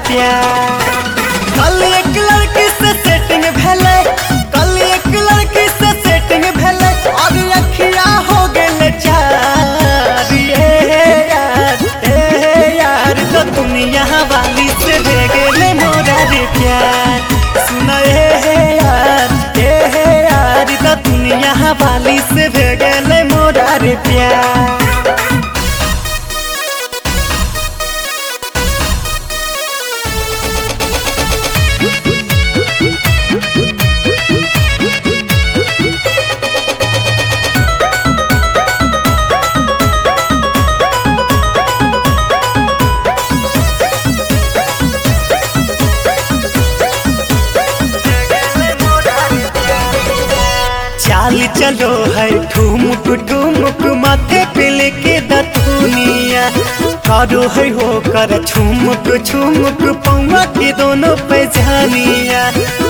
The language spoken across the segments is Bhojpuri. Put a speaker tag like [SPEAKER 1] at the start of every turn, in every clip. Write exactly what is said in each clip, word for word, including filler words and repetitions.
[SPEAKER 1] प्यार। कल एक लड़की से सेटिंग भेले, कल एक लड़की से सेटिंग भेले और अखिया हो गेले चार। ये यार ए यार तो दुनिया वाली से दे गेले मोरा रे प्यार। सुना ए यार ए यार तो दुनिया वाली से दे गेले मोरा रे प्यार। चाल चलो है ठुमुक ठुमुक माथे पे लेके दतुनिया, करो है हो कर छुमुक छुमुक पौवा के दोनों पैजानिया।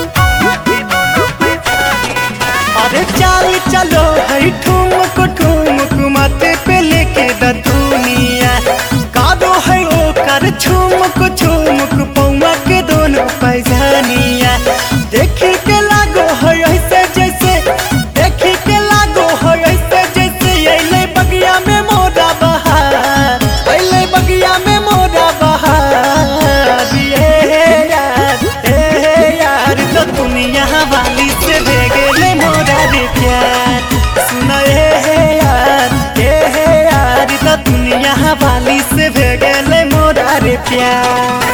[SPEAKER 1] अरे चाल चलो है ठुमुक ठुमुक माथे पे लेके दतुनिया, करो है हो कर छुमुक छुमुक पौवा के दोनों पैजानिया। देखी के लागो है ऐसे जैसे, देखी के लागो है ऐसे जैसे अइले बगिया में मोरा बहार, अइले बगिया में मोरा बहार। ये यार ए यार तो दुनिया वाली से दे गेले मोरा रे प्यार। सुना ए यार ए यार तो दुनिया वाली से दे गेले मोरा रे प्यार।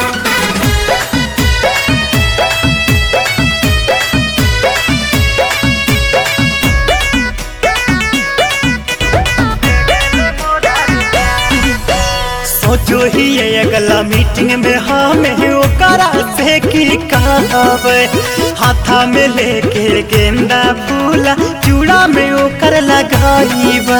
[SPEAKER 1] सोचो ही ये अगला मीटिंग में हमें ओकरा से की कहबे, हाथा में लेके गेंदा फूला चूड़ा में ओकर लगाईबे।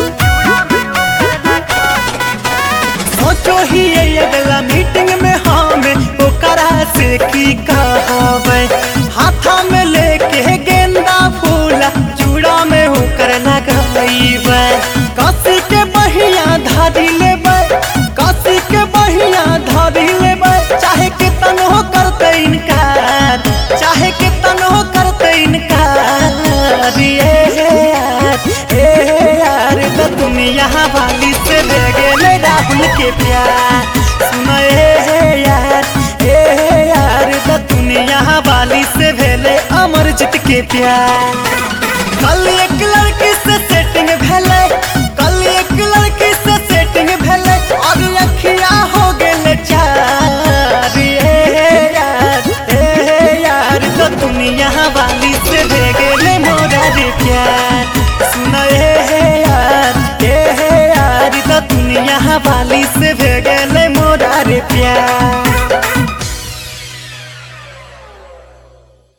[SPEAKER 1] सोचो ही ये अगला मीटिंग में हमें ओकरा से की कहबे, हाथा में लेके गेंदा फूला चूड़ा में ओकर लगाईबे। कसी के बहिया धारी लेबे, कसी के बहिया धारी लेबे, चाहे कितन हो करते इनकार, चाहे कितन हो करते इनकार। ये यार ए यार तो दुनिया वाली से दे गेले राहुल के प्यार। सुना ए यार ए यार तो दुनिया वाली से भेले अमरजीत के प्यार। कल एक लड़की से सेटिंग भेले, कल एक लड़की से सेटिंग भेले और अखिया हो गेले चार। ये यार ए यार तो दुनिया वाली से दे गेले मोरा रे प्यार। सुना ए यार ए यार तो दुनिया वाली से दे गेले मोरा रे प्यार।